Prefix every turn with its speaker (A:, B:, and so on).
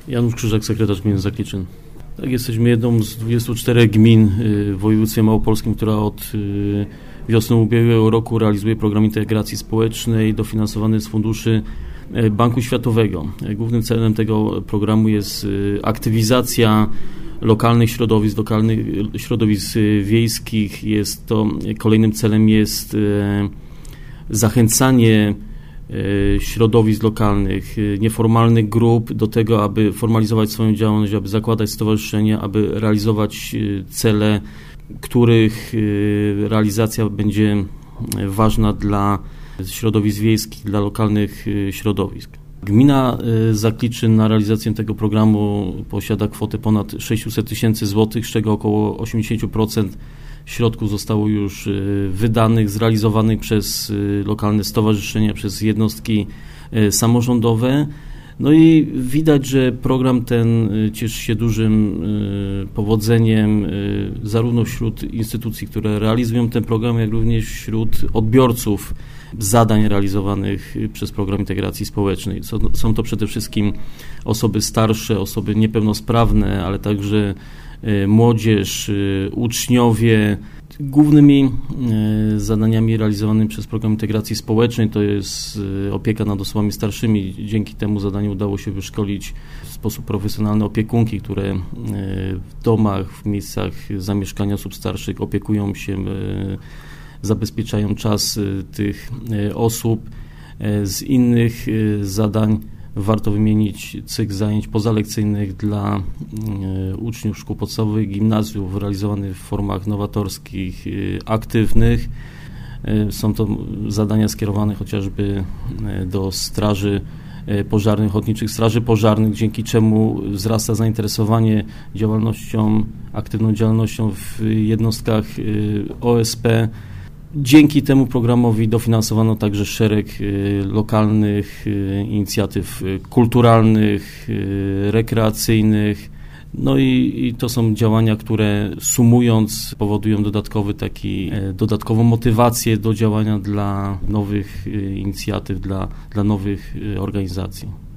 A: Janusz Krzyżak, sekretarz gminy Zakliczyn. Tak, jesteśmy jedną z 24 gmin w województwie małopolskim, która od wiosny ubiegłego roku realizuje program integracji społecznej dofinansowany z funduszy Banku Światowego. Głównym celem tego programu jest aktywizacja lokalnych środowisk wiejskich. Kolejnym celem jest zachęcanie środowisk lokalnych, nieformalnych grup do tego, aby formalizować swoją działalność, aby zakładać stowarzyszenia, aby realizować cele, których realizacja będzie ważna dla środowisk wiejskich, dla lokalnych środowisk. Gmina Zakliczyn na realizację tego programu posiada kwotę ponad 600 tysięcy złotych, z czego około 80% środków zostało już wydanych, zrealizowanych przez lokalne stowarzyszenia, przez jednostki samorządowe. No i widać, że program ten cieszy się dużym powodzeniem zarówno wśród instytucji, które realizują ten program, jak również wśród odbiorców zadań realizowanych przez program integracji społecznej. Są to przede wszystkim osoby starsze, osoby niepełnosprawne, ale także młodzież, uczniowie. Głównymi zadaniami realizowanymi przez program integracji społecznej to jest opieka nad osobami starszymi. Dzięki temu zadaniu udało się wyszkolić w sposób profesjonalny opiekunki, które w domach, w miejscach zamieszkania osób starszych opiekują się, zabezpieczają czas tych osób. Z innych zadań warto wymienić cykl zajęć pozalekcyjnych dla uczniów szkół podstawowych, gimnazjów, realizowanych w formach nowatorskich, aktywnych. Są to zadania skierowane chociażby do straży pożarnych, ochotniczych straży pożarnych, dzięki czemu wzrasta zainteresowanie aktywną działalnością w jednostkach OSP. Dzięki temu programowi dofinansowano także szereg lokalnych inicjatyw kulturalnych, rekreacyjnych. No i to są działania, które sumując powodują dodatkową motywację do działania dla nowych inicjatyw, dla nowych organizacji.